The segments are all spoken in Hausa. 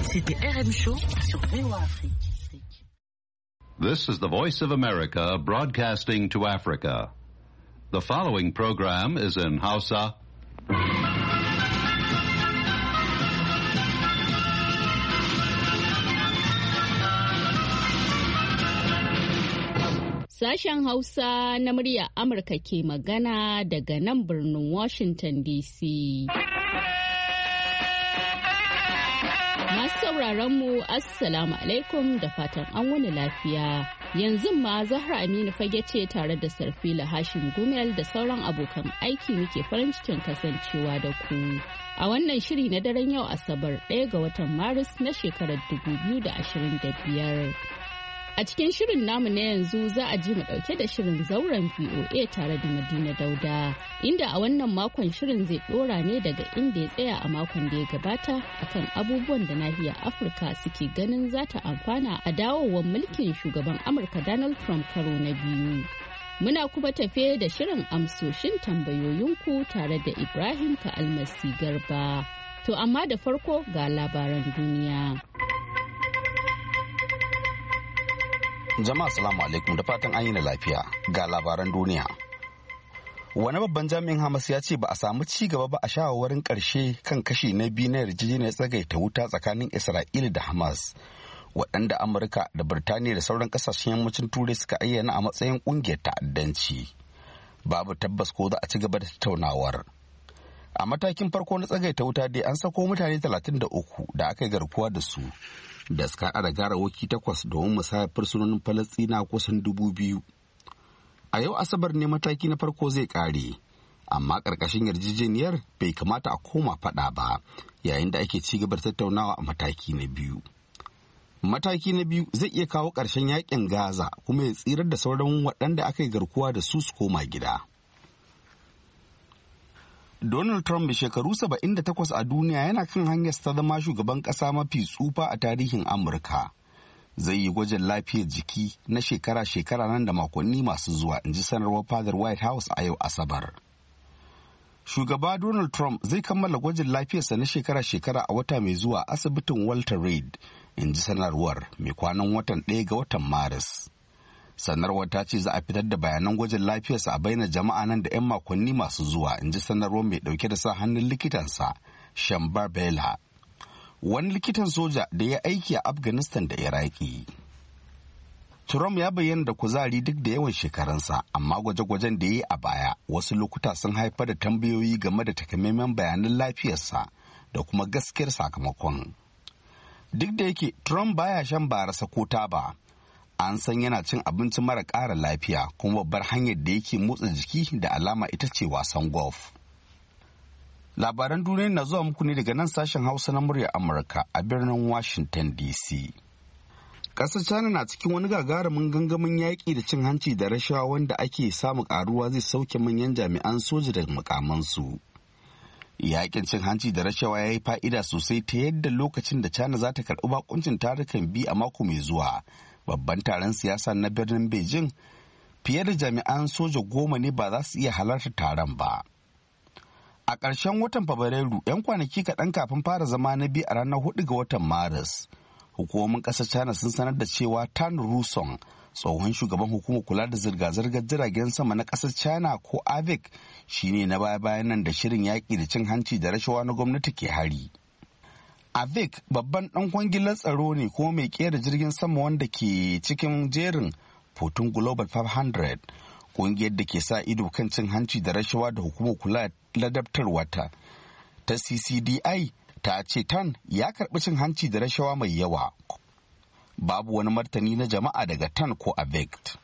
C'était RM Show sur VOA Afrique. This is the Voice of America broadcasting to Africa. The following program is in Hausa. Sashen Hausa na murya Amurka ke magana daga nan birnin Washington DC. Masu sauraron mu Assalamu alaikum da fatan an wani lafiya. Yanzu ma Zahra Aminu fage ce tare da Sarfila Hashim Gumel da sauran abokan aiki muke farin cikin kasancewa da ku. A wannan shiri na daren yau Asabar 1 ga watan Maris na shekarar 2025. A cikin shirin namu na yanzu za a ji mu dauke da shirin zauren VOA tare da Madina Dauda, inda a wannan makon shirin zai dora ne daga inda ya tsaya a makon da ya gabata akan abubuwan da nahiyar Afirka suke ganin za ta amfana a dawowar mulkin shugaban Amurka Donald Trump karo na biyu. Muna kuma tafe da shirin amsoshin tambayoyinku tare da Ibrahim Ka'almasi Garba. To amma da farko ga labaran duniya. Jama'a salamu alaikum da fatan an yi na lafiya ga labaran duniya. Wani babban jami'in Hamas ya ce ba a samu ci gaba ba a shawarwarin ƙarshe kan kashi na biyu na yarjejeniyar tsagaita wuta tsakanin Isra'ila da Hamas, waɗanda Amurka da Birtaniya da sauran ƙasashen yammacin Turai suka ayyana a matsayin ƙungiyar ta'addanci. Babu tabbas ko za a ci gaba da tattaunawar. A matakin farko na tsagaita wuta dai an sako mutane 33 da aka yi garkuwa da su, da suka haɗa da garawaki 8 domin musayar fursunonin Falasɗina kusan 2,000. A yau Asabar ne mataki na farko zai ƙare, amma ƙarƙashin yarjejeniyar bai kamata a koma faɗa ba yayin da ake ci gaba da tattaunawa a mataki na biyu. Mataki na biyu zai iya kawo ƙarshen yakin Gaza kuma ya tsirar da sauran waɗanda aka yi garkuwa da su koma gida. Donald Trump mai shekaru 78 a duniya yana kan hanyar ta zama shugaban ƙasa mafi tsufa a tarihin Amurka. Zai yi gwajin lafiyar jiki na shekara-shekara nan da makonni masu zuwa, in ji sanarwar fadar White House a yau Asabar. Shugaba Donald Trump zai kammala gwajin lafiyarsa na shekara-shekara a wata mai zuwa asibitin Walter Reed, in ji sanarwar mai kwanan watan 1 ga watan Maris. Sanarwar ta ce za a fitar da bayanan gwajin lafiyarsa a bainar jama'a nan da 'yan makonni masu zuwa, in ji sanarwar mai dauke da sa hannun likitansa Shambar Bela, wani likitan soja da ya aiki a Afghanistan da Iraki. Trump ya bayyana da kuzari duk da yawan shekarunsa, amma gwaje-gwajen da ya yi a baya wasu lokuta sun haifar da tambayoyi game da takamaiman bayanan lafiyarsa da kuma gaskiyar sakamakon. Duk da yake Trump baya shan barasa ko taba, an san yana cin abinci mara ƙara lafiya, kuma babbar hanyar da yake motsa jiki da alama ita ce wasan golf. Labaran duniya na zuwa muku ne daga nan sashen Hausa na muryar Amurka a birnin Washington DC. Ƙasar China na cikin wani gagarumin gangamin yaƙi da cin hanci da rashawa wanda ake samun ƙaruwa zai sauke manyan jami'an soja daga mukamansu. Yaƙin cin hanci da rashawa ya yi fa'ida sosai ta yadda lokacin da China za ta karɓi bakuncin tarukan biyu a mako mai zuwa, babban taron siyasa na birnin Beijing, fiye da jami'an soja 10 ne ba za su iya halarta taron ba. A ƙarshen watan Fabrairu, 'yan kwanaki kaɗan kafin fara zama na biyu a ranar 4 ga watan Maris, hukumomin ƙasar China sun sanar da cewa Tan Rusong, tsohon shugaban hukumar kula da zirga-zirgar jiragen sama na ƙasar China ko AVIC, shine na baya-bayan nan da shirin yaƙi da cin hanci da rashawa na gwamnati ke hari. AVIC babban ɗan kwangilar tsaro ne kuma mai kera jirgin sama wanda ke cikin jerin Fortune Global 500, ƙungiyar da ke sa ido kan cin hanci da rashawa da hukumar kula ladabtarwa ta CCDI ta ce Tan ya karɓi cin hanci da rashawa mai yawa. Babu wani martani na jama'a daga Tan ko AVIC.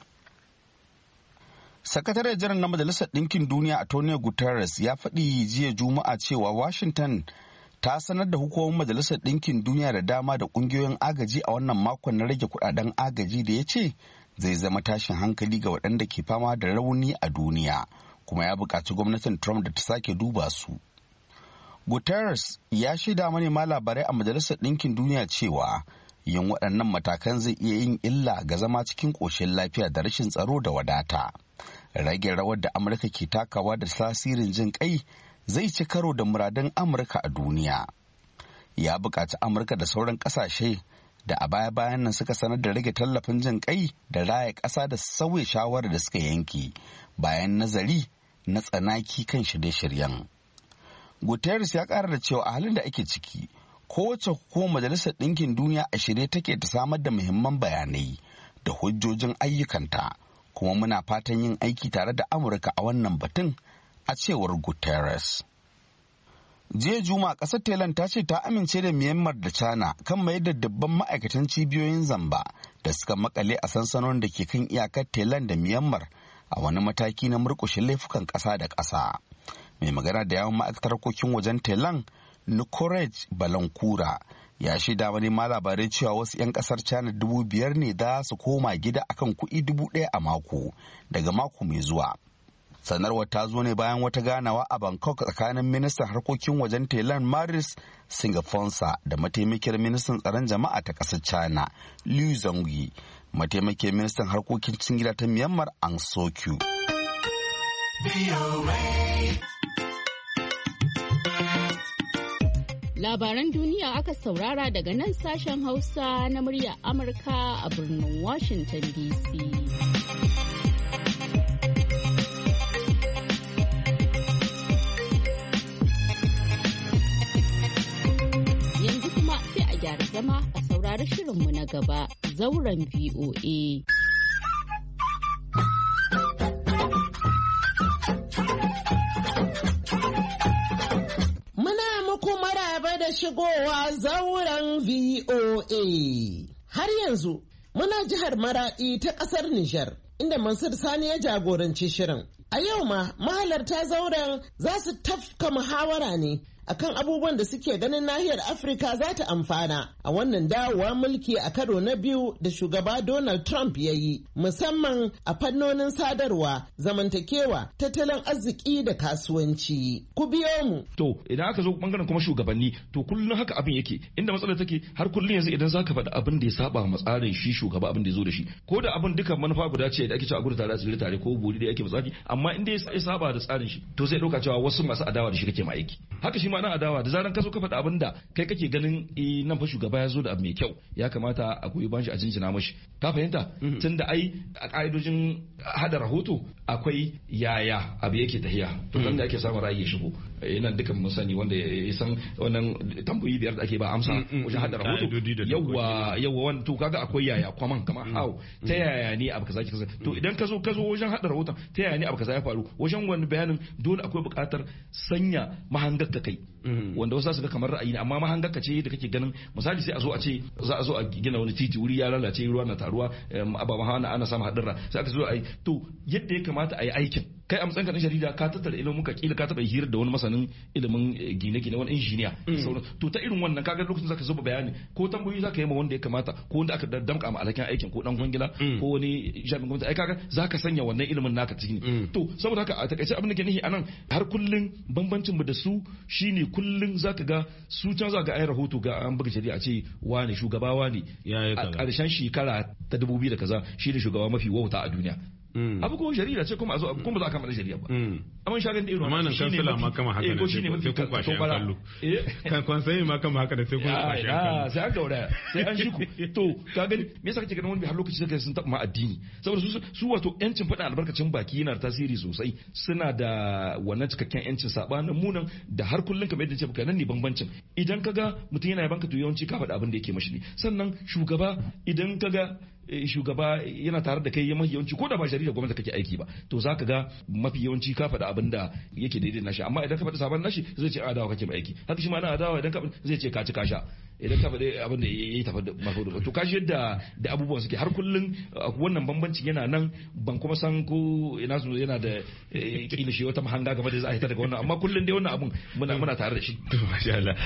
Sakataren jiran na Majalisar Ɗinkin Duniya Antonio Guterres ya faɗi jiya Juma'a cewa Washington ta sanar da hukumomin Majalisar Ɗinkin Duniya da dama da ƙungiyoyin agaji a wannan makon na rage kuɗaɗen agaji da ya ce zai zama tashin hankali ga waɗanda ke fama da rauni a duniya, kuma ya buƙaci gwamnatin Trump da ta sake duba su. Guterres ya shaida manema labarai a Majalisar Ɗinkin Duniya cewa yin waɗannan matakan zai iya yin illa ga zama cikin ƙoshin lafiya da rashin tsaro da wadata. Rage rawar da Amurka ke takawa da tasirin jin kai zai ci karo da muradan Amurka a duniya. ya buƙaci Amurka da sauran ƙasashe da a baya-bayan nan suka sanar da rage tallafin jin kai da raya ƙasa da sauya shawarar da suka yanke bayan nazari na tsanaki kan shirye-shiryen. Guterres ya ƙara da cewa a halin da ake ciki, kowace hukumar Majalisar Ɗinkin Duniya a shirye take ta samar da muhimman bayanai da hujjojin ayyukanta, kuma muna fatan yin aiki tare da Amurka a wannan batun, a cewar Guterres. Jiya Juma'a ƙasar Thailand ta ce ta amince da Myanmar da China kan mayar da dabban ma'aikatan cibiyoyin zamba da suka makale a sansanonin da ke kan iyakar Thailand da Myanmar a wani mataki na murƙushe laifukan ƙasa da ƙasa. Mai magana da yawan ma'aikatar harkokin wajen Thailand, Nukorej Balankura, ya shaida wani ma labarai cewa wasu 'yan ƙasar China 5,000 ne za su koma gida akan kuɗi 1,000 a mako daga mako mai zuwa. Sanarwar ta zo ne bayan wata ganawa a Bangkok tsakanin ministan harkokin wajen Thailand Maris Singapore da mataimakiyar ministan tsaron jama'a ta ƙasar China Liu Zhongyi, mataimakiyar ministan harkokin cikin gida ta Myanmar Aung San Suu Kyi. Labaran duniya aka saurara daga nan sashen Hausa na muryar Amurka a birnin Washington DC. Gyara zama a saurari shirinmu na gaba, zauren VOA. Muna muku maraba da shigowa zauren VOA. Har yanzu muna jihar Maradi ta ƙasar Nijar, inda Mansur Sani ya jagoranci shirin. A yau ma mahalarta zauren za su tafka muhawara ne akan abubuwan da suke ganin nahiyar Afirka za ta amfana a wannan dawowa mulki a karo na biyu da shugaba Donald Trump ya yi, musamman a fannonin sadarwa, zamantakewa, tattalin arziki da kasuwanci. Ku biyo mu. To idan aka zo bangaren kuma shugabanni, to kullum haka abin yake, inda matsalar take har kullum yanzu idan zaka faɗi abin da ya saba ma tsarin shi shugaba abin da ya zo da shi, ko da abin dukan manufa guda ce da ake cewa a gudu tare a tsiri tare ko buri da yake matsafi, amma inda ya saba da tsarin shi to sai ɗauka cewa wasu masu adawa da shi kake ma aiki. Haka shi ma dan adawa da zaran ka zo ka faɗa abin da kai kake ganin nan fa shugaba ya zo da abu mai kyau, ya kamata a goyi bashi a jinjina mashi, ka fahimta? Tunda ai a ka'idojin hada rahoto akwai yaya abu yake tahiya, to dan da ake samun ra'ayi ya shigo. Nan dukan mun sani wanda ya san wannan tambayoyi 5 da ake ba amsa wajen hada rahoto, yawa wannan to kaga akwai yaya kwaman kamar how ta yaya ne abu kaza kaza, to idan ka zo wajen hada rahoton ta yaya ne abu kaza ya faru, wajen wani bayanin dole akwai buƙatar sanya mahangar ka kai, wanda wasu za su ga kamar ra'ayi ne, amma mahangar ka ce da kake ganin misali sai a zo a ce za a zo a gina wani titi wuri ya lalace ruwa na taruwa ababen hawa ana samun haɗurra, sai aka zo a yi to yadda ya kamata a yi aikin. Kai a matsayin ka na jarida ka tattara ilimin ka kila ka taɓa hirar da wani masanin ilimin gine-gine wani injiniya to ta irin wannan kaga lokacin zaka zuba bayani ko tambayoyi zaka yi ma wanda ya kamata ko wanda aka damƙa ma alhakin aikin ko dan kwangila ko wani jami'in gwamnati, ai kaga zaka sanya wannan ilimin naka cikin to saboda haka a takaice abin da ke nihi anan har kullun bambancin mu da su shine kullun zaka ga su can za ga ai rahoto ga an buga jarida a ce wani shugaba wani a ƙarshen shekara ta 2000 da kaza shine shugaba mafi wauta a duniya. Abu ko jarida ce kuma a zo kuma za a kama da jarida ba amma shagan da irin wannan kansila ma kama haka ne sai kun kwashe an kallo kan sai ma kama haka da sai kun kwashe an kallo sai an daura sai an shiku to ka gani me yasa kake ganin wani har lokaci sai sun taɓa ma addini saboda su wato yancin faɗin albarkacin baki yana da tasiri sosai, suna da wannan cikakken yancin sabanin munan da har kullun kamar yadda ce baka nan ne bambancin. Idan kaga mutum yana yabanka to yawanci ka faɗi abin da yake mashi ne, sannan shugaba idan kaga shugaba yana tare da kai mafi yawanci ko da ba shari'a gwamnati kake aiki ba to zaka ga mafi yawanci ka faɗa abin da yake daidai nashi, amma idan ka faɗi sabon nashi zai ce adawa kake mai aiki, haka shi ma na adawa idan ka zai ce ka ci ka sha, idan ka faɗi abin da yayi tafi da mafudu to kashi yadda da abubuwan suke har kullun wannan bambancin yana nan. Ban kuma san ko ina su yana da kila shi wata mahanga game da za a hita daga wannan, amma kullun dai wannan abun muna tare da shi. To masha Allah.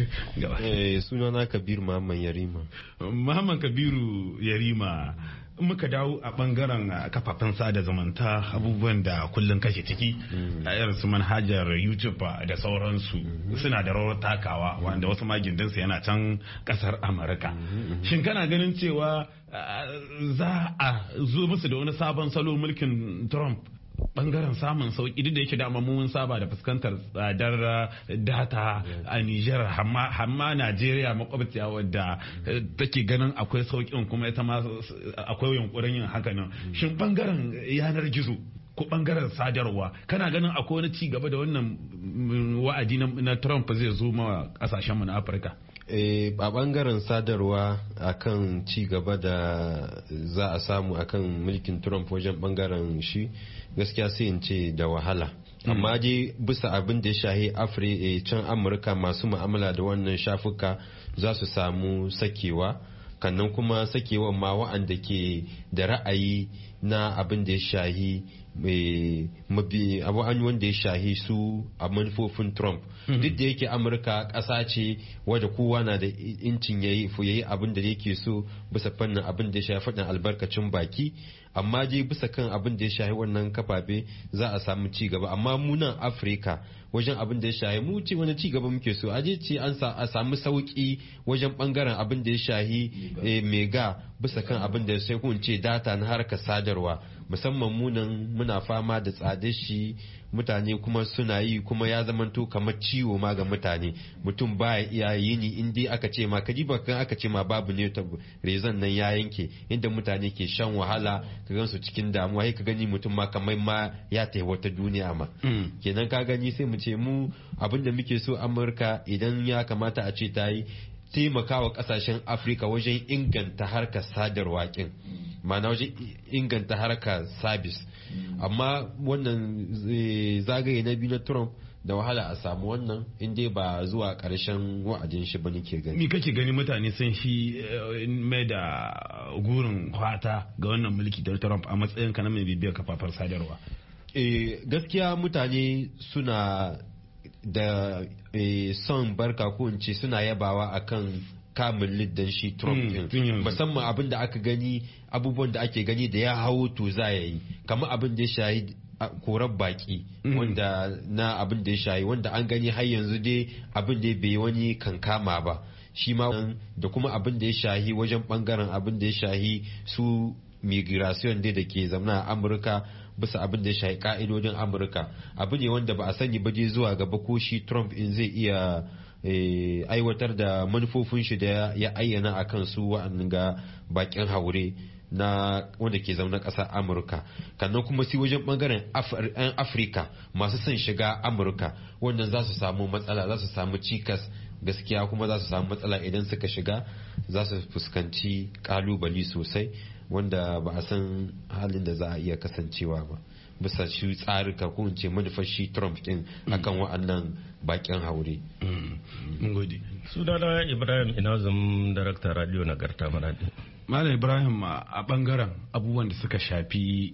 Sunana Kabir Muhammad Yarima. Muhammad Kabiru Yarima, muka dawo a bangaren kafafen sada zumunta abubuwan da kullum kake ciki a irin su manhajar YouTube da sauransu suna da rawar takawa wanda wasu magindinsu yana can kasar Amurka. Shin kana ganin cewa za a zo musu da wani sabon salo mulkin Trump bangaren samun sauki duk da yake dama mun saba da fuskantar tsadar data a Niger hamma Najeriya makwabciya wadda take ganin akwai saukin kuma ita ma akwai yunkurin yin haka nan. Shin bangaren yanar gizo ko bangaren sadarwa kana ganin akwai wani ci gaba da wannan wa'adi na Trump zai zo ma kasashenmu na Afirka? A bangaren sadarwa akan ci gaba da za a samu akan mulkin Trump wajen bangaren shi gaskiya sai in ce da wahala. Amma dai bisa abin da ya shahi can Amurka masu mu'amala da wannan shafuka za su samu sakewa, kannan kuma sakewa ma wa'anda ke da ra'ayi na abin da ya shahi abu wanda ya shahi su a manufofin Trump. Duk da yake Amurka ƙasa ce wadda kowa na da incin yayi abin da yake so bisa fannin abin da ya shafi faɗin albarkacin baki, amma dai bisa kan abin da ya shahi wannan kafafe za a samu ci gaba. Amma mu nan Afirka wajen abin da ya shahi mu ce wani ci gaba muke so aje ce a samu sauki wajen bangaren abin da ya shahi mega bisa kan abin da ya sai kun ce data na harkar sadarwa, musamman munan muna fama da tsadar shi, mutane kuma suna yi kuma ya zamanto kamar ciwo ma ga mutane. Mutum baya iya yini in dai aka ce ma kaji bakan aka ce ma babu ne ta rezon nan ya yanke, inda mutane ke shan wahala ka gansu cikin damuwa, sai ka gani mutum ma kamar ma ya tafi wata duniya ma. Kenan ka gani sai mu ce mu abin da muke so Amurka idan ya kamata a ce ta yi taimakawa kasashen Afirka wajen inganta harkar sadarwa kin, ma'ana wajen inganta harkar sabis. Amma wannan zagaye na biyu na Trump da wahala a samu wannan inda ba zuwa karshen wa'adin shi ba nake gani. Me kake gani mutane sun shi mai da gurin kwata ga wannan mulki da Trump a matsayin ka na mai bibiyar kafafen sadarwa? Gaskiya mutane suna da son barka ko in ce suna yabawa akan kamun liddan shi Trump din, musamman abin da aka gani, abubuwan da ake gani da ya hawo to za ya yi, kamar abin da ya shahi korar baki wanda na abin da ya shahi wanda an gani har yanzu dai abin da bai wani kankama ba shi ma, da kuma abin da ya shahi wajen bangaren abin da ya shahi su migration dai da ke zamana a Amurka bisa abin da ya shahi ka'idodin Amurka. Abu ne wanda ba a sani ba je zuwa gaba ko shi Trump in zai iya aiwatar da manufofin shi da ya ayyana a kan su wa'annan ga bakin haure na wanda ke zaune ƙasar Amurka. Kannan kuma sai wajen bangaren 'yan Afirka masu son shiga Amurka wannan za su samu matsala, za su samu cikas gaskiya, kuma za su samu matsala idan suka shiga, za su fuskanci kalubali sosai wanda ba a san halin da za a iya kasancewa ba bisa shi tsarika ko in ce manufar shi Trump din akan wa'annan bakin haure. Mun gode. Sunana Ibrahim Inazum, Darakta Radio Nagarta Maradi. Malam Ibrahim, a bangaren abubuwan da suka shafi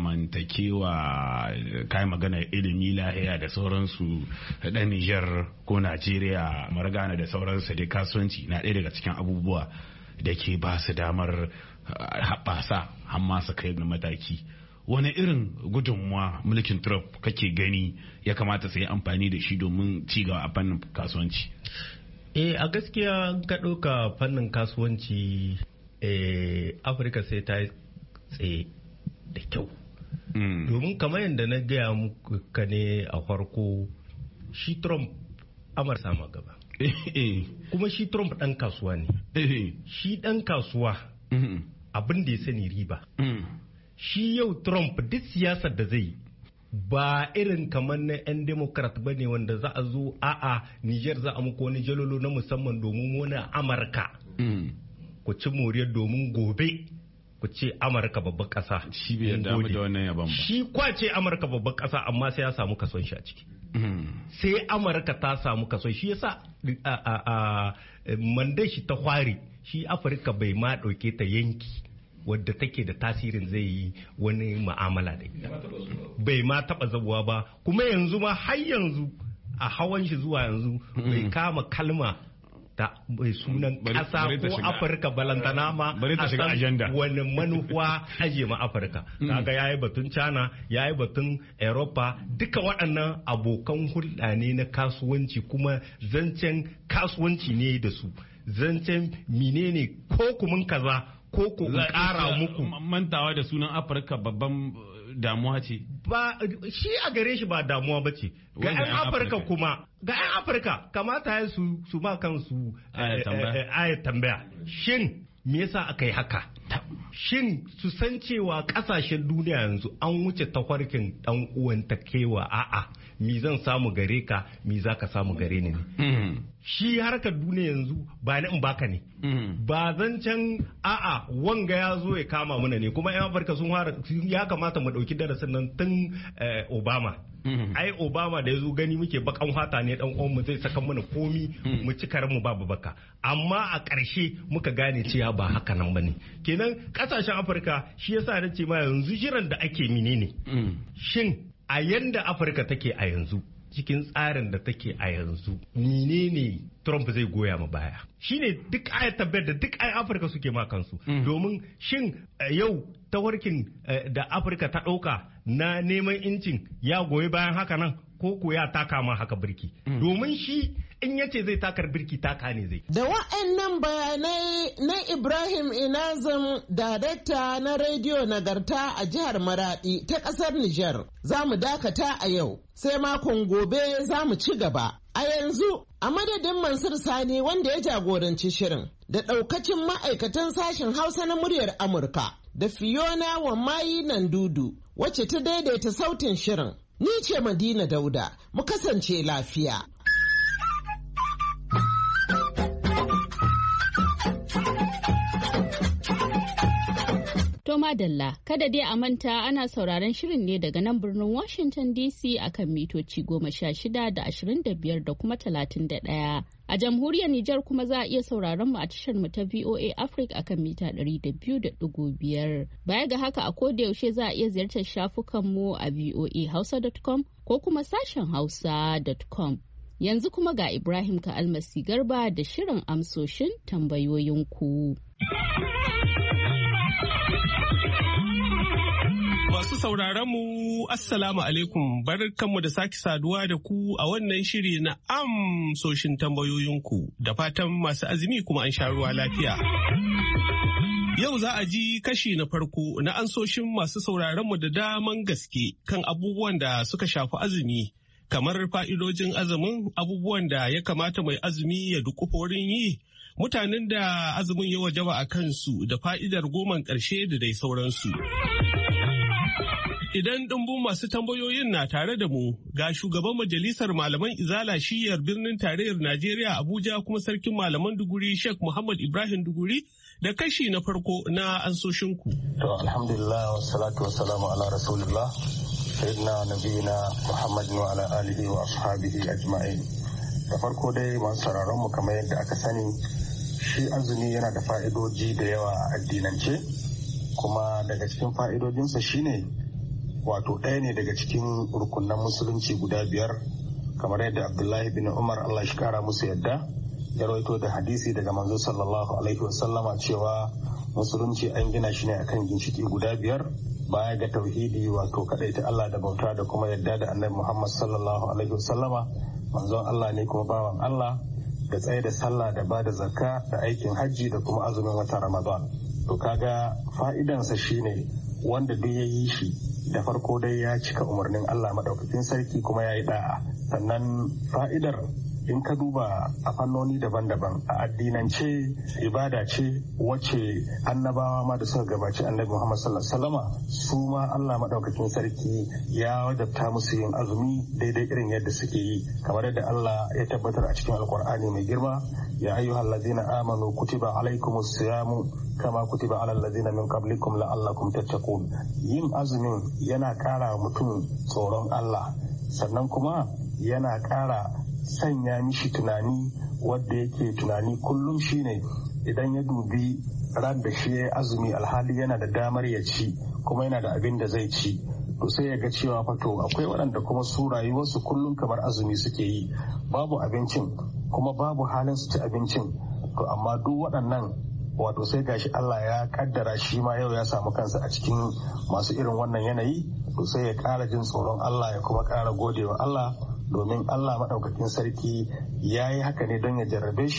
zamantakewa, kai magana ilimi, lahiya da sauransu, dan Niger ko Najeriya, Margana da sauransu da kasuwanci na ɗaya daga cikin abubuwa da ke ba su damar haɓasa amma su kai na mataki. Wani irin gudunmuwa mulkin Trump kake gani ya kamata su yi amfani da shi domin cigaba a fannin kasuwanci? A gaskiya ka ɗauka fannin kasuwanci Afirka sai ta tsaye da kyau. Domin kamar yadda na gaya muku ka ne a farko, shi Trump Amurka sama gaba. Kuma shi Trump ɗan kasuwa ne. Shi ɗan kasuwa abin da ya sani riba. Shi yau Trump duk siyasar da zai ba irin kamar na 'yan Democrat ba ne wanda za a zo a'a Niger za a muku wani jalolo na musamman domin wani Amurka. Ku ci moriyar domin gobe ku ce Amurka babban ƙasa. Shi bai damu da wannan yaban ba. Shi kwace Amurka babban ƙasa amma sai ya samu kason shi a ciki. Sai Amurka ta samu kason shi yasa mandan shi ta kwari shi Afirka bai ma ɗauke ta yanki wadda take da tasirin zai yi wani ma'amala da ita, bai ma taba zabuwa ba. Kuma yanzu ma har yanzu a hawan shi zuwa yanzu bai kama kalma ta bai sunan kasa ko Afirka balantana ma a san wani manufa aje ma Afirka. Kaga yayi batun China, yayi batun Europa, duka waɗannan abokan hulɗa ne na kasuwanci, kuma zancen kasuwanci ne da su, zancen menene ko kumin kaza ko ko ƙara muku. Mantawa da sunan Afirka babban damuwa ce ba shi a gare shi ba damuwa ba ce ga 'yan Afirka kuma ga 'yan Afirka kamata ya su ba kansu ayat tambaya shin me yasa aka yi haka shin su san cewa kasashen duniya yanzu an wuce tafarkin dan uwan takewa a'a mi zan samu gare ka mi za ka samu gare ni ne shi harkar duniya yanzu ba ni in baka ne ba zancen a'a wanga ya zo ya kama mana ne kuma 'yan Afirka sun ya kamata mu dauki darasin nan tun Obama ai Obama da ya zo gani muke bakan fata ne dan uwan mu zai saka mana komi mu ci karen mu babu baka amma a ƙarshe muka gane cewa ba haka nan bane kenan kasashen Afirka shi yasa na ce ma yanzu jiran da ake menene shin a yanda Afirka take a yanzu cikin tsarin da take a yanzu menene Trump zai goya ma baya shine duk ayat tabbayar da duk ayan Afirka suke ma kansu domin shin yau tawarkin da Afirka ta ɗauka na neman incin ya goyi bayan haka nan ko ya taka ma haka birki domin shi in yace zai takar birki taka ne zai. Da wa'annan bayanai na Ibrahim Inazam, darakta na rediyo Nagarta a jihar Maradi ta ƙasar Nijar, za mu dakata a yau, sai makon gobe za mu ci gaba. A yanzu, a madadin Mansur Sani wanda ya jagoranci shirin, da ɗaukacin ma'aikatan sashen Hausa na muryar Amurka, da Fiona Wammayi Nandudu, wacce ta daidaita sautin shirin. Ni ce Madina Dauda, mu kasance lafiya. To madalla, kada dai a manta ana sauraron shirin ne daga nan birnin Washington DC akan mitoci 16 da 25 da kuma 31. A jamhuriyar Nijar kuma za a iya sauraron mu a tashar mu ta VOA Africa akan mita 200.5. Baya ga haka a koda yaushe za a iya ziyartar shafukan mu a voahausa.com ko kuma sashen hausa.com. Yanzu kuma ga Ibrahim Ka'almasi Garba da shirin amsoshin tambayoyinku. Masu sauraron mu Assalamu alaikum, barkanmu da sake saduwa da ku a wannan shiri na amsoshin tambayoyinku, da fatan masu azumi kuma an sha ruwa lafiya. Yau za a ji kashi na farko na ansoshin masu sauraron mu da daman gaske kan abubuwan da suka shafi azumi, kamar fa'idojin azumin, abubuwan da ya kamata mai azumi ya dukufa wurin yi, mutanen da azumin ya wajaba a kansu da fa'idar goman ƙarshe da dai sauransu. Idan ɗumbun masu tambayoyin na tare da mu, ga shugaban majalisar malaman izala shiyar birnin tarayyar Najeriya Abuja kuma sarkin malaman Duguri Sheikh Muhammad Ibrahim Duguri da kashi na farko na ansoshinku. To alhamdulillah wassalatu wassalamu ala rasulillah sayyidina nabiyina Muhammadin wa ala alihi wa ashabihi ajma'in. Da farko dai masu sauraron mu kamar yadda aka sani, shi azumi yana da fa'idoji da yawa a addinance, kuma daga cikin fa'idojinsa shine wato ɗaya ne daga cikin rukunan musulunci guda 5, kamar yadda Abdullahi bin Umar Allah shi kara musu yadda ya rawaito da hadisi daga manzo sallallahu alaihi wasallama cewa musulunci an gina shi ne akan ginshiki guda 5 baya ga tauhidi wato kadaita Allah da bauta da kuma yadda da annabi Muhammad sallallahu alaihi wasallama manzon Allah ne kuma bawan Allah, da tsaye da sallah da bada zakka da aikin hajji da kuma azumin wata Ramadan. To kaga fa'idansa shine wanda duk ya yi shi da farko dai ya cika umarnin Allah madaukakin sarki kuma ya yi da'a. Sannan fa'idar in ka duba a fannoni daban-daban a addinance ibada ce wacce annabawa ma da suka gabaci annabi Muhammad sallallahu alaihi wasallama su ma Allah madaukakin sarki ya wajabta musu yin azumi daidai irin yadda suke yi, kamar yadda Allah ya tabbatar a cikin alkur'ani mai girma, ya ayyuhal ladzina amanu kutiba alaikumus siyamu kama kutiba alal ladzina min qablikum la'allakum tattaqun. Yin azumin yana ƙara mutum tsoron Allah, sannan kuma yana ƙara sanya mishi tunani wadda yake tunani kullum shine idan ya dubi ran da shi ya azumi alhali yana da damar ya ci kuma yana da abin da zai ci, to sai ya ga cewa fato akwai waɗanda kuma su rayuwarsu kullum kamar azumi suke yi, babu abincin kuma babu halin su ci abincin, to amma duk waɗannan wato sai gashi Allah ya kaddara shi ma yau ya samu kansa a cikin masu irin wannan yanayi, to sai ya ƙara jin tsoron Allah ya kuma ƙara godewa Allah, domin Allah maɗaukakin sarki ya yi haka ne don ya jarrabe shi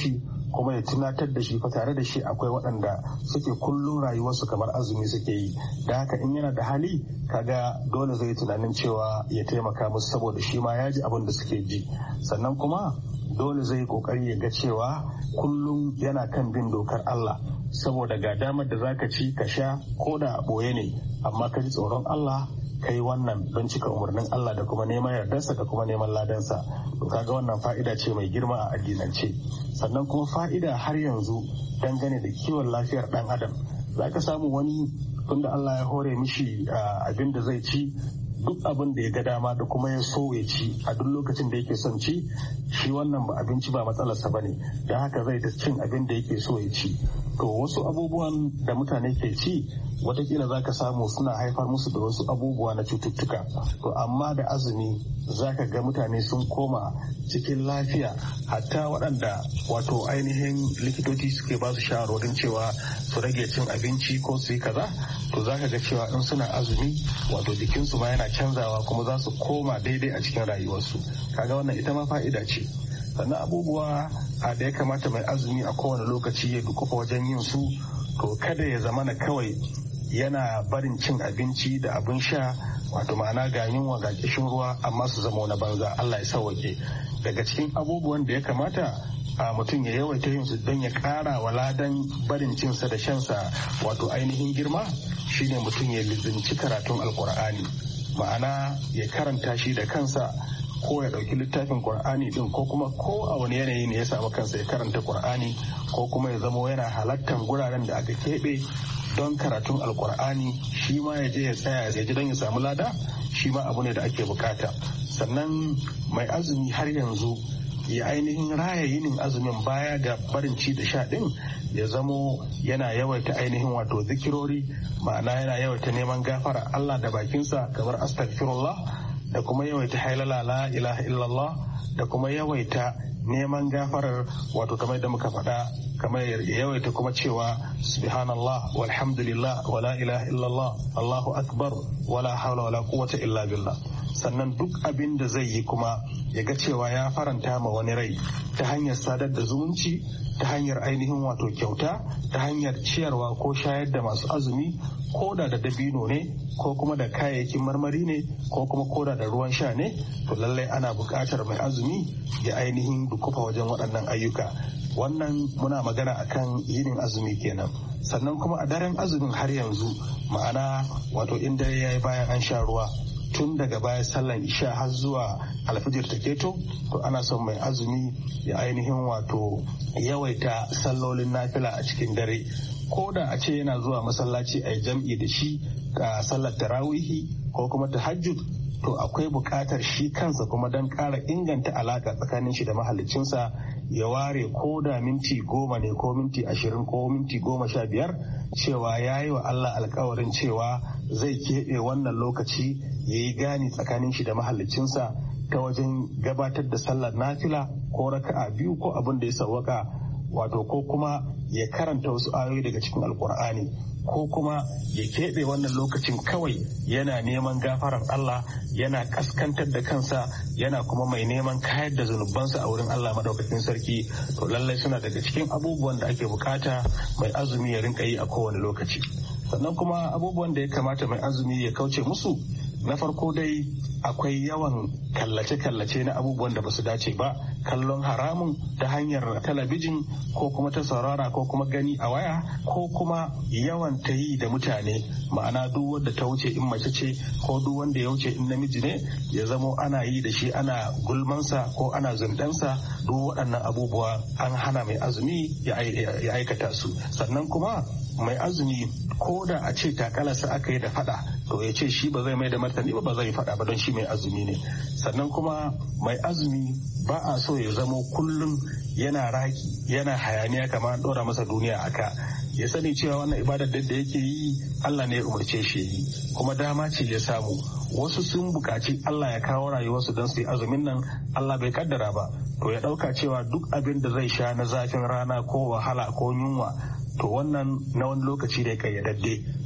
kuma ya tunatar da shi fa tare da shi akwai waɗanda suke kullum rayuwarsu kamar azumi suke yi, da haka in yana da hali kaga dole zai tunanin cewa ya taimaka musu saboda shi ma ya ji abin da suke ji. Sannan kuma dole zai kokari ya ga cewa kullum yana kan bin dokar Allah, saboda ga damar da zaka ci ka sha ko da a ɓoye ne, amma ka ji tsoron Allah kai wannan don cika umarnin Allah da kuma neman yardarsa da kuma neman ladansa. To kaga wannan fa'ida ce mai girma a addinance. Sannan kuma fa'ida har yanzu dangane da kiwon lafiyar dan adam, zaka samu wani tunda Allah ya hore mishi abin da zai ci, duk abin da ya ga dama da kuma ya so ya ci a duk lokacin da yake son ci, shi wannan ba abinci ba matsalarsa ba ne, don haka zai ta cin abin da yake so ya ci. To wasu abubuwan da mutane ke ci watakila za ka samu suna haifar musu da wasu abubuwa na cututtuka, to amma da azumi za ka ga mutane sun koma cikin lafiya, hatta waɗanda wato ainihin likitoci suke ba su shawarwarin cewa su rage cin abinci ko su yi kaza, to za ka ga cewa in suna azumi wato jikinsu ma yana canzawa kuma za su koma daidai a cikin rayuwarsu. Kaga wannan ita ma fa'ida ce. Sannan abubuwa da ya kamata mai azumi a kowane lokaci ya dukufa wajen yin su, to kada ya zamana kawai yana barin cin abinci da abin sha, wato ma'ana ga yunwa ga kishin ruwa amma su zama na banza. Allah ya sauwake. Daga cikin abubuwan da ya kamata a mutum ya yawaita yin su don ya kara wa ladan barin cinsa da shansa wato ainihin girma, shine mutum ya lizinci karatun alkur'ani, ma'ana ya karanta shi da kansa ko ya ɗauki littafin Qur'ani din, ko kuma ko a wani yanayi ne ya samu kansa ya karanta Qur'ani, ko kuma ya zama yana halartar guraren da aka keɓe don karatun alkur'ani, shi ma ya je ya tsaya ya ji don ya samu lada, shi ma abu ne da ake bukata. Sannan mai azumi har yanzu ya ainihin raya yinin azumin baya ga barin ci da sha din, ya zamo yana yawaita ainihin wato zikirori, ma'ana yana yawaita neman gafara Allah da bakinsa kamar astaghfirullah, da kuma yawaita hailala la ilaha illallah, da kuma yawaita neman gafarar wato kamar da muka faɗa, kamar yawaita kuma cewa subhanallah walhamdulillah wala ilaha illallah Allahu akbar wala hawla wala quwwata illa billah. Sannan duk abin da zai yi kuma ya ga cewa ya faranta ma wani rai ta hanyar sadar da zumunci, ta hanyar ainihin wato kyauta, ta hanyar ciyarwa ko shayar da masu azumi, ko da dabino ne ko kuma da kayayyakin marmari ne ko kuma koda da ruwan sha ne, to lallai ana buƙatar mai azumi ya ainihin dukufa wajen waɗannan ayyuka. Wannan muna magana akan yinin azumi kenan. Sannan kuma a daren azumin har yanzu, ma'ana wato in dare ya yi bayan an sha ruwa, tun daga bayan sallan isha har zuwa alfijir ta keto, to ana son mai azumi ya ainihin wato yawaita sallolin nafila a cikin dare, ko da a ce yana zuwa masallaci a jam'i da shi ga sallar tarawihi ko kuma tahajjud, to akwai buƙatar shi kansa kuma don ƙara inganta alaƙa tsakanin shi da mahaliccinsa ya ware ko da minti 10 ne ko minti 20 ko minti 15, cewa ya yi wa Allah alkawarin cewa zai keɓe wannan lokaci ya yi gani tsakanin shi da mahaliccinsa ta wajen gabatar da sallar nafila ko raka'a 2 ko abin da ya sawwaka, wato ko kuma ya karanta wasu ayoyi daga cikin alkur'ani, ko kuma ya keɓe wannan lokacin kawai yana neman gafarar Allah, yana kaskantar da kansa, yana kuma mai neman kayar da zunubansa a wurin Allah madaukakin sarki. To lallai suna daga cikin abubuwan da ake bukata mai azumi ya rinka yi a kowane lokaci. Sannan kuma abubuwan da ya kamata mai azumi ya kauce musu, na farko dai akwai yawan kallace-kallace na abubuwan da basu dace ba, kallon haramun ta hanyar talabijin ko kuma ta saurara ko kuma gani a waya, ko kuma yawan ta yi da mutane, ma'ana duk wanda ta wuce in mace ce ko duk wanda ya wuce in namiji ne ya zamo ana yi da shi, ana gulmansa ko ana zundansa. Duk waɗannan abubuwa an hana mai azumi ya aikata su. Sannan kuma mai azumi ko da a ce takalarsa aka yi da fada, to ya ce shi ba zai mai da martani ba zai fada ba don shi mai azumi ne. Sannan kuma mai azumi ba a so ya zamo kullum yana raki yana hayaniya kamar an ɗora masa duniya aka. Ya sani cewa wannan ibadar da yake yi Allah ne ya umarce shi yi, kuma dama ce ya samu. Wasu sun buƙaci Allah ya kawo rayuwarsu don su yi azumin nan, Allah bai kaddara ba, to ya ɗauka cewa duk abin da zai sha na zafin rana ko wahala ko yunwa, to wannan na wani lokaci da ya kayyadadde,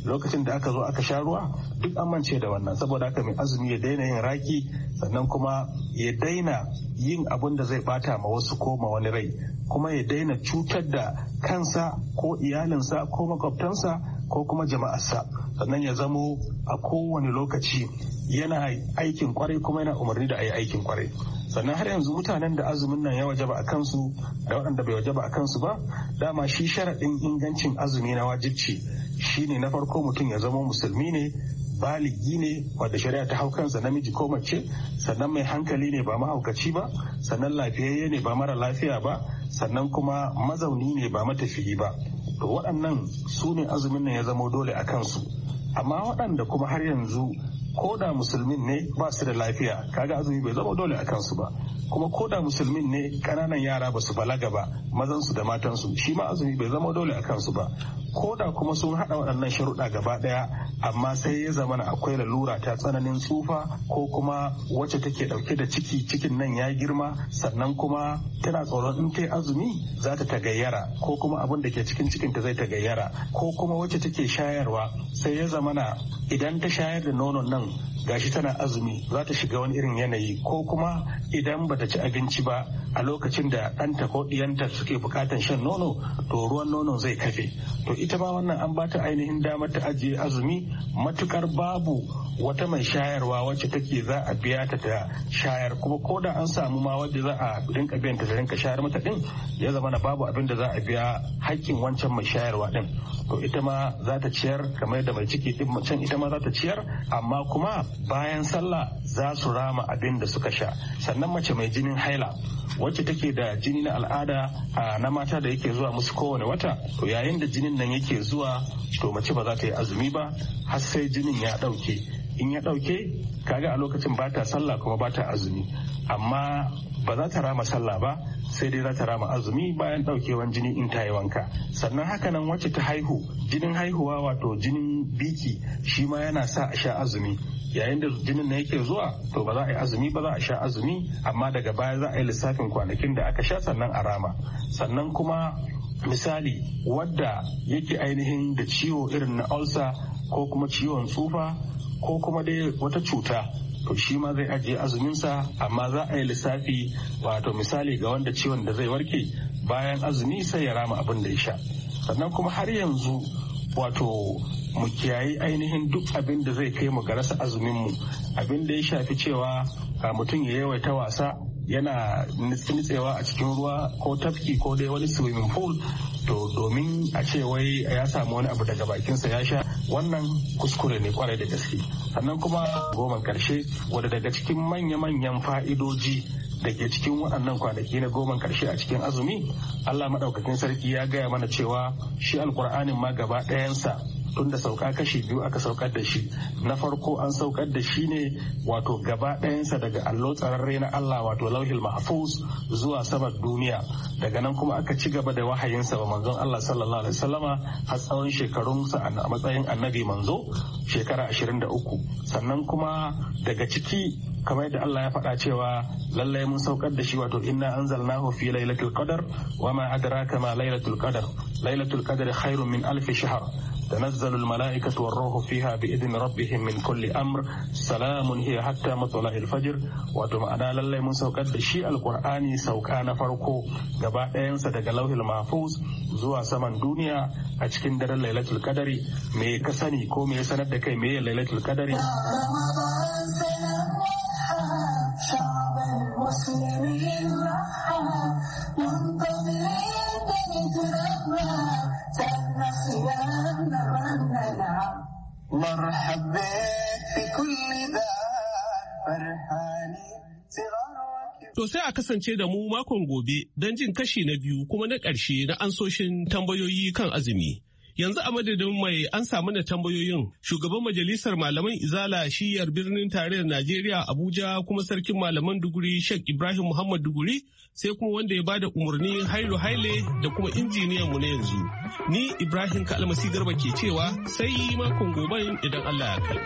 lokacin da aka zo aka sha ruwa duk an mance da wannan. Saboda haka mai azumi ya daina yin raki, sannan kuma ya daina yin abin da zai bata ma wasu ko ma wani rai, kuma ya daina cutar da kansa ko iyalinsa ko makwabtansa ko kuma jama'arsa. Sannan ya zamo a kowane lokaci yana aikin kwarai kuma yana umarni da a yi aikin kwarai. Sannan har yanzu mutanen da azumin nan ya wajaba a kansu da waɗanda bai wajaba a kansu ba, dama shi sharaɗin ingancin azumi na wajibci shine na farko mutum ya zama musulmi ne, baligi ne wanda shari'a ta hau kansa, namiji ko mace, sannan mai hankali ne ba mahaukaci ba, sannan lafiyayye ne ba mara lafiya ba, sannan kuma mazauni ne ba matafiyi ba. To waɗannan su ne azumin nan ya zama dole a kansu. Amma waɗanda kuma har yanzu ko da musulmin ne ba su da lafiya, kaga azumi bai zama dole a kansu ba. Kuma ko da musulmin ne ƙananan yara ba su balaga ba, mazansu da matansu, shi ma azumi bai zama dole a kansu ba. Ko da kuma sun haɗa waɗannan sharuɗa gaba ɗaya, amma sai ya zama akwai lalura ta tsananin tsufa, ko kuma wacce take ɗauke da ciki, cikin nan ya girma, sannan kuma tana tsoron in ta azumi za ta tagayyara, ko kuma abin da ke cikin cikinta zai tagayyara, ko kuma wacce take shayarwa sai ya zama idan ta shayar da nonon nan gashi tana azumi za ta shiga wani irin yanayi, ko kuma idan bata ci abinci ba a lokacin da ɗanta ko ɗiyanta suke bukatan shan nono, to ruwan nonon zai kafe. To ita ma wannan an bata ainihin damar ta ajiye azumi matukar babu wata mai shayarwa wacce take za a biya ta ta shayar, kuma ko da an samu ma wadda za a rinka biyan ta rinka shayar mata din, ya zama na babu abin da za a biya haƙƙin wancan mai shayarwa din. To ita ma za ta ciyar kamar da mai ciki din can ita ma za ta ciyar, amma kuma bayan sallah za su rama abin da suka sha. Sannan mace mai jinin haila wacce take da jini na al'ada na mata da yake zuwa musu kowane wata, to yayin da jinin nan yake zuwa to mace ba za ta yi azumi ba har sai jinin ya ɗauke. In ya ɗauke kaga a lokacin ba ta sallah kuma ba ta azumi, amma ba za ta rama sallah ba, sai dai za ta rama azumi bayan ɗaukewan jini in ta yi wanka. Sannan hakanan wacce ta haihu, jinin haihuwa wato jinin biki shi ma yana sa a sha azumi. Yayin da jinin na yake zuwa to ba za a yi azumi ba, za a sha azumi, amma daga baya za a yi lissafin kwanakin da aka sha sannan a rama. Sannan kuma misali wadda yake ainihin da ciwo irin na ulcer ko kuma ciwon tsufa ko kuma dai wata cuta, to shi ma zai ajiye azuminsa, amma za a yi lissafi wato misali ga wanda ciwon da zai warke bayan azumi sai ya rama abin da ya sha. Sannan kuma har yanzu wato mu kiyayi ainihin duk abin da zai kai mu ga rasa azuminmu, abin da ya shafi cewa mutum ya yawaita wasa, yana nitsewa a cikin ruwa ko tafki ko dai wani swimming pool, to domin a ce wai ya samu wani abu daga bakinsa ya sha, wannan kuskure ne kwarai da gaske. Sannan kuma goman karshe wadda daga cikin manya-manyan fa'idoji da ke cikin waɗannan kwanaki na goman karshe a cikin azumi, Allah maɗaukakin sarki ya gaya mana cewa shi alkur'anin ma gaba ɗayansa tun da sauka kashi biyu aka saukar da shi. Na farko an saukar da shi ne wato gaba ɗayansa daga allo tsararre na Allah wato lauhil mahfuz zuwa saman duniya. Daga nan kuma aka ci gaba da wahayinsa wa manzon Allah sallallahu alaihi wasallama har tsawon shekarunsa a matsayin annabi manzo, shekara 23. Sannan kuma daga ciki kamar yadda Allah ya faɗa cewa lallai mun saukar da shi wato inna anzalnahu fi lailatul qadar wa ma adraka ma lailatul qadar lailatul qadri khairun min alf shahr تنزل الملائكة والروح فيها بإذن ربهم من كل أمر سلام هي حتى مطلع الفجر. wato ma'ana lallai mun saukar da shi alkur'ani sauka na farko gaba ɗayansa daga lauhil mahfuz zuwa saman duniya a cikin daren lailatul qadari. Me ka sani ko me ya sanar da kai me lailatul qadari? To sai a kasance da mu makon gobe don jin kashi na biyu kuma na ƙarshe na ansoshin tambayoyi kan azumi. Yanzu a madadin mai an samu na tambayoyin shugaban majalisar malaman izala shiyar birnin tarayyar Najeriya Abuja kuma sarkin malaman Duguri Sheikh Ibrahim Muhammad Duguri, sai kuma wanda ya bada umarni Hailu Haile da kuma injiniyan mu na yanzu. Ni Ibrahim Kalmasi Garba ke cewa sai makon gobe idan Allah ya kai.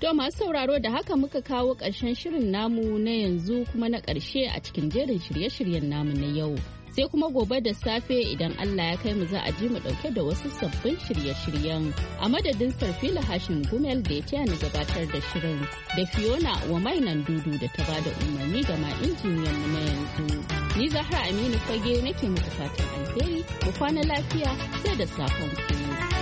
To masu sauraro da haka muka kawo ƙarshen shirin namu na yanzu kuma na ƙarshe a cikin jerin shirye-shiryen namu na yau. Sai kuma gobe da safe idan Allah ya kai mu za a ji mu ɗauke da wasu sabbin shirye-shiryen. A madadin Sarfila Hashim Gumel da ya taya ni gabatar da shirin da Fiona wa mainan dudu da ta bada umarni da ma injiniyan mu na yanzu. Ni Zahra Aminu Fage nake muku fatan alheri, mu kwana lafiya sai da safen ku.